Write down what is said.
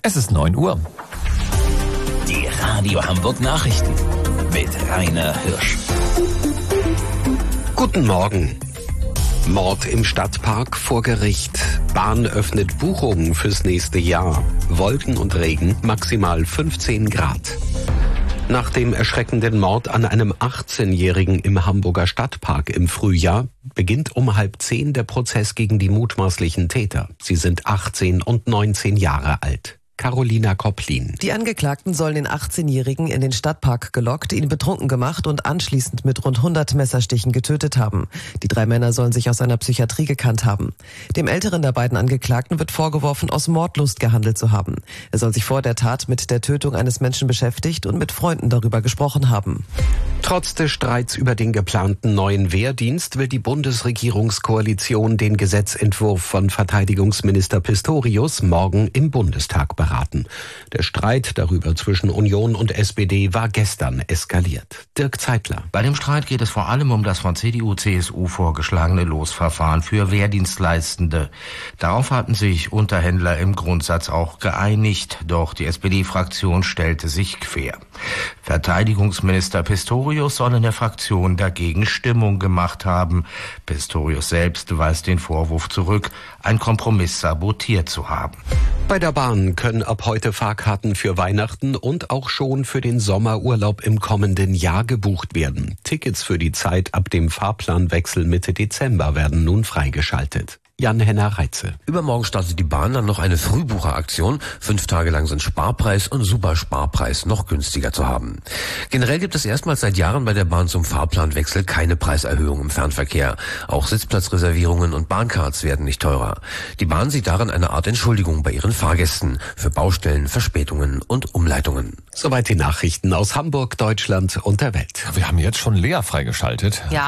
Es ist 9 Uhr. Die Radio Hamburg Nachrichten mit Rainer Hirsch. Guten Morgen. Mord im Stadtpark vor Gericht. Bahn öffnet Buchungen fürs nächste Jahr. Wolken und Regen, maximal 15 Grad. Nach dem erschreckenden Mord an einem 18-Jährigen im Hamburger Stadtpark im Frühjahr beginnt um 9:30 der Prozess gegen die mutmaßlichen Täter. Sie sind 18 und 19 Jahre alt. Carolina Kopplin. Die Angeklagten sollen den 18-Jährigen in den Stadtpark gelockt, ihn betrunken gemacht und anschließend mit rund 100 Messerstichen getötet haben. Die 3 Männer sollen sich aus einer Psychiatrie gekannt haben. Dem älteren der beiden Angeklagten wird vorgeworfen, aus Mordlust gehandelt zu haben. Er soll sich vor der Tat mit der Tötung eines Menschen beschäftigt und mit Freunden darüber gesprochen haben. Trotz des Streits über den geplanten neuen Wehrdienst will die Bundesregierungskoalition den Gesetzentwurf von Verteidigungsminister Pistorius morgen im Bundestag beraten. Der Streit darüber zwischen Union und SPD war gestern eskaliert. Dirk Zeitler. Bei dem Streit geht es vor allem um das von CDU, CSU vorgeschlagene Losverfahren für Wehrdienstleistende. Darauf hatten sich Unterhändler im Grundsatz auch geeinigt, doch die SPD-Fraktion stellte sich quer. Verteidigungsminister Pistorius soll in der Fraktion dagegen Stimmung gemacht haben. Pistorius selbst weist den Vorwurf zurück, einen Kompromiss sabotiert zu haben. Bei der Bahn können ab heute Fahrkarten für Weihnachten und auch schon für den Sommerurlaub im kommenden Jahr gebucht werden. Tickets für die Zeit ab dem Fahrplanwechsel Mitte Dezember werden nun freigeschaltet. Jan-Henner Reitze. Übermorgen startet die Bahn dann noch eine Frühbucheraktion. 5 Tage lang sind Sparpreis und Supersparpreis noch günstiger zu haben. Generell gibt es erstmals seit Jahren bei der Bahn zum Fahrplanwechsel keine Preiserhöhung im Fernverkehr. Auch Sitzplatzreservierungen und Bahncards werden nicht teurer. Die Bahn sieht darin eine Art Entschuldigung bei ihren Fahrgästen für Baustellen, Verspätungen und Umleitungen. Soweit die Nachrichten aus Hamburg, Deutschland und der Welt. Wir haben jetzt schon Lea freigeschaltet. Ja.